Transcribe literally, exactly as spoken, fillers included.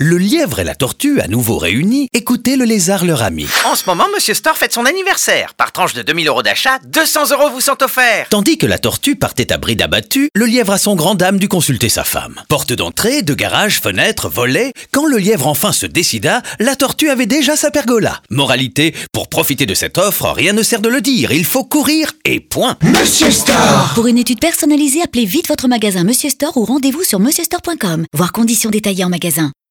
Le lièvre et la tortue, à nouveau réunis, écoutaient le lézard leur ami. En ce moment, Monsieur Store fête son anniversaire. Par tranche de deux mille euros d'achat, deux cents euros vous sont offerts. Tandis que la tortue partait à bride abattue, le lièvre à son grand dame dut consulter sa femme. Porte d'entrée, de garage, fenêtre, volet. Quand le lièvre enfin se décida, la tortue avait déjà sa pergola. Moralité, pour profiter de cette offre, rien ne sert de le dire, il faut courir et point. Monsieur Store. Pour une étude personnalisée, appelez vite votre magasin Monsieur Store ou rendez-vous sur monsieur store point com. Voir conditions détaillées en magasin.